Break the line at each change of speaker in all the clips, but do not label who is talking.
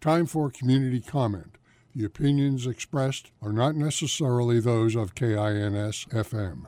Time for community comment. The opinions expressed are not necessarily those of KINS FM.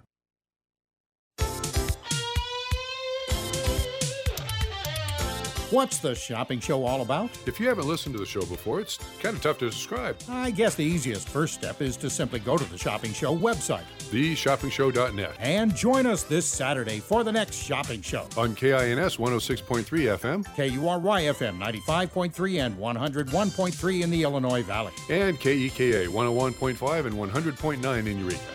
What's the shopping show all about?
If you haven't listened to the show before, it's kind of tough to describe.
I guess the easiest first step is to simply go to the Shopping Show website,
theshoppingshow.net,
and join us this Saturday for the next shopping show.
On KINS 106.3 FM,
KURY FM 95.3 and 101.3 in the Illinois Valley,
and KEKA 101.5 and 100.9 in Eureka.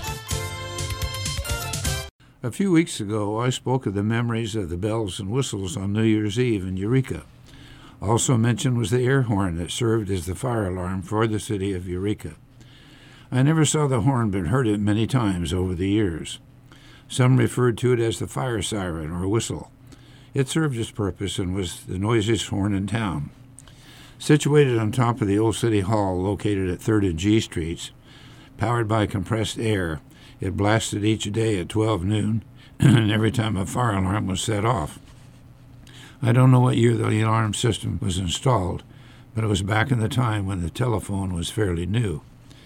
A few weeks ago, I spoke of the memories of the bells and whistles on New Year's Eve in Eureka. Also mentioned was the air horn that served as the fire alarm for the city of Eureka. I never saw the horn but heard it many times over the years. Some referred to it as the fire siren or whistle. It served its purpose and was the noisiest horn in town. Situated on top of the old City Hall located at 3rd and G Streets, powered by compressed air, it blasted each day at 12 noon, and every time a fire alarm was set off. I don't know what year the alarm system was installed, but it was back in the time when the telephone was fairly new.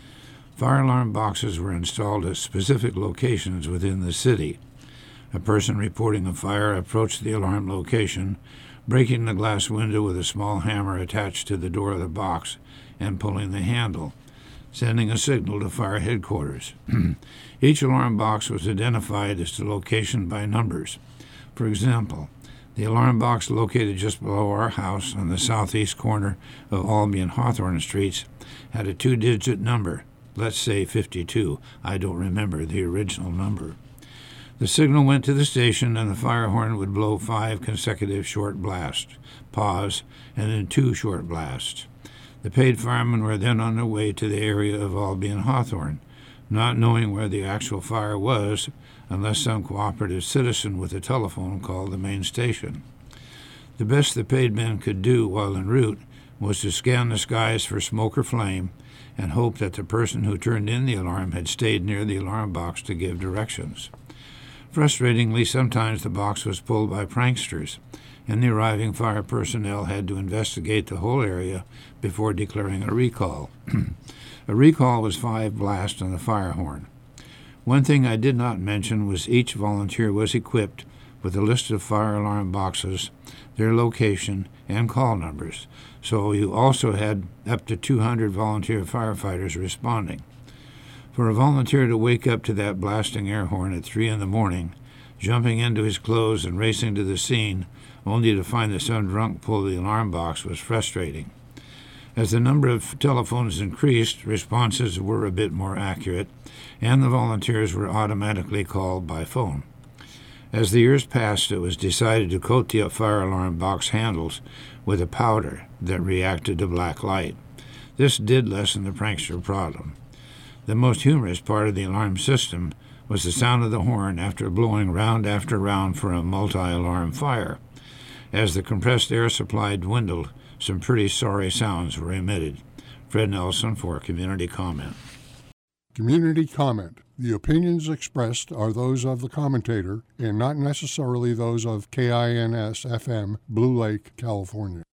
Fire alarm boxes were installed at specific locations within the city. A person reporting a fire approached the alarm location, breaking the glass window with a small hammer attached to the door of the box and pulling the handle, sending a signal to fire headquarters. Each alarm box was identified as to location by numbers. For example, the alarm box located just below our house on the southeast corner of Albee and Hawthorne Streets had a 2-digit number, let's say 52. I don't remember the original number. The signal went to the station and the fire horn would blow 5 consecutive short blasts, pause, and then 2 short blasts. The paid firemen were then on their way to the area of Albee and Hawthorne, not knowing where the actual fire was unless some cooperative citizen with a telephone called the main station. The best the paid men could do while en route was to scan the skies for smoke or flame and hope that the person who turned in the alarm had stayed near the alarm box to give directions. Frustratingly, sometimes the box was pulled by pranksters, and the arriving fire personnel had to investigate the whole area before declaring a recall. A recall was 5 blasts on the fire horn. One thing I did not mention was each volunteer was equipped with a list of fire alarm boxes, their location, and call numbers, so you also had up to 200 volunteer firefighters responding. For a volunteer to wake up to that blasting air horn at 3 a.m, jumping into his clothes and racing to the scene, only to find that some drunk pulled the alarm box, was frustrating. As the number of telephones increased, responses were a bit more accurate, and the volunteers were automatically called by phone. As the years passed, it was decided to coat the fire alarm box handles with a powder that reacted to black light. This did lessen the prankster problem. The most humorous part of the alarm system was the sound of the horn after blowing round after round for a multi-alarm fire. As the compressed air supply dwindled, some pretty sorry sounds were emitted. Fred Nelson for Community Comment.
Community comment. The opinions expressed are those of the commentator and not necessarily those of KINS FM, Blue Lake, California.